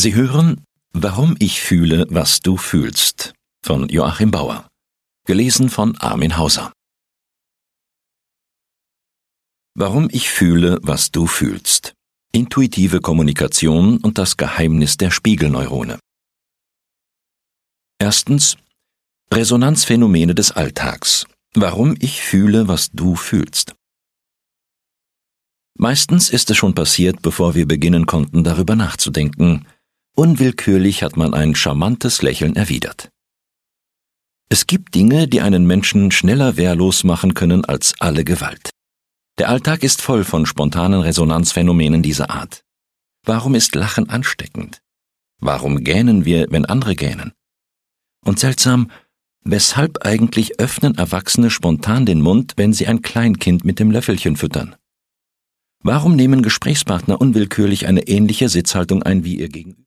Sie hören »Warum ich fühle, was du fühlst« von Joachim Bauer, gelesen von Armin Hauser. Warum ich fühle, was du fühlst. Intuitive Kommunikation und das Geheimnis der Spiegelneurone. Erstens. Resonanzphänomene des Alltags. Warum ich fühle, was du fühlst. Meistens ist es schon passiert, bevor wir beginnen konnten, darüber nachzudenken. Unwillkürlich hat man ein charmantes Lächeln erwidert. Es gibt Dinge, die einen Menschen schneller wehrlos machen können als alle Gewalt. Der Alltag ist voll von spontanen Resonanzphänomenen dieser Art. Warum ist Lachen ansteckend? Warum gähnen wir, wenn andere gähnen? Und seltsam, weshalb eigentlich öffnen Erwachsene spontan den Mund, wenn sie ein Kleinkind mit dem Löffelchen füttern? Warum nehmen Gesprächspartner unwillkürlich eine ähnliche Sitzhaltung ein wie ihr Gegenüber?